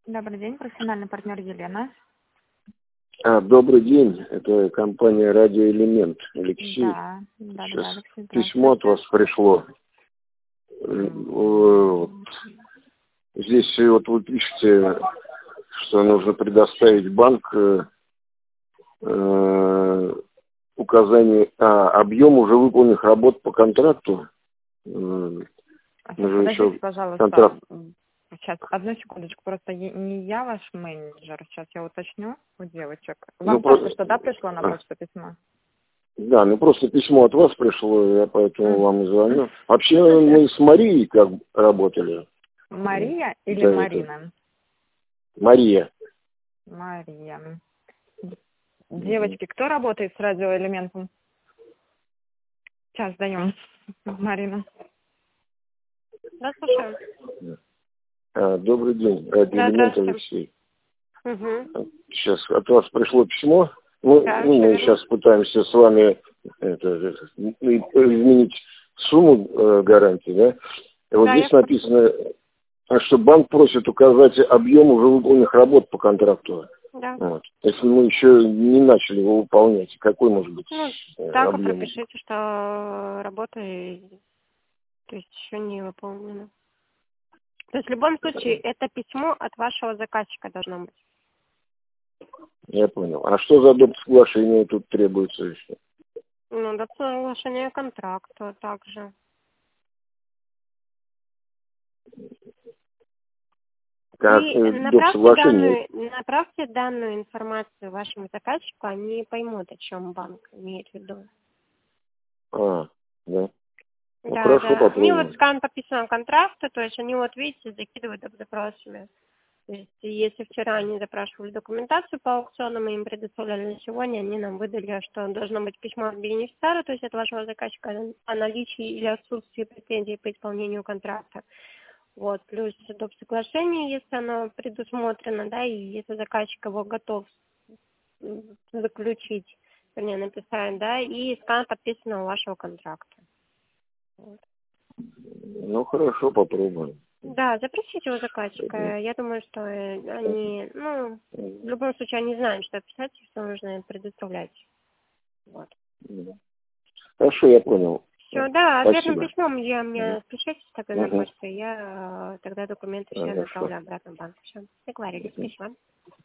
Добрый день, профессиональный партнер Елена. Добрый день, это компания «Радиоэлемент». Алексей. Да, Сейчас Алексей, письмо от вас пришло. Здесь вот вы пишете, что нужно предоставить банк указание объем уже выполненных работ по контракту. Подождите, пожалуйста. Контракт. Сейчас, одну секундочку, просто не я ваш менеджер, сейчас я уточню у девочек. Вам просто что, да, пришло на почту письмо? Да, просто письмо от вас пришло, я поэтому вам и звоню. Вообще мы с Марией как работали. Мария или Марина? Мария. Мария. Девочки, кто работает с радиоэлементом? Сейчас даем. Марина. Да, слушаю. Добрый день, «Радиоэлемент», Алексей. Угу. Сейчас от вас пришло письмо. Мы сейчас пытаемся с вами изменить сумму гарантии, да? И вот здесь написано, что банк просит указать объем уже выполненных работ по контракту. Да. Вот. Если мы еще не начали его выполнять, какой может быть так объем? и пропишите, что работа то есть еще не выполнена. То есть в любом случае это письмо от вашего заказчика должно быть. Я понял. А что за доп. Соглашение тут требуется еще? Доп. Соглашение контракта также. Направьте данную информацию вашему заказчику, они поймут, о чем банк имеет в виду. Да. Да, хорошо, да. попробуем. Они скан подписанного контракта, то есть они видите, закидывают запросами. То есть если вчера они запрашивали документацию по аукциону, мы им предоставляли на сегодня, они нам выдали, что должно быть письмо от бенефициара, то есть от вашего заказчика, о наличии или отсутствии претензий по исполнению контракта. Вот, плюс доп. Соглашение, если оно предусмотрено, да, и если заказчик его готов заключить, вернее, написать, да, и скан подписанного вашего контракта. Вот. Хорошо, попробуем. Да, запросите у заказчика. Я думаю, что они, в любом случае, они знают, что писать, что нужно предоставлять. Вот. Хорошо, я понял. Все, да, ответным Спасибо. письмом меня спишите тогда на почту, я тогда документы все направлю обратно в банк. Все, договорились. Спасибо.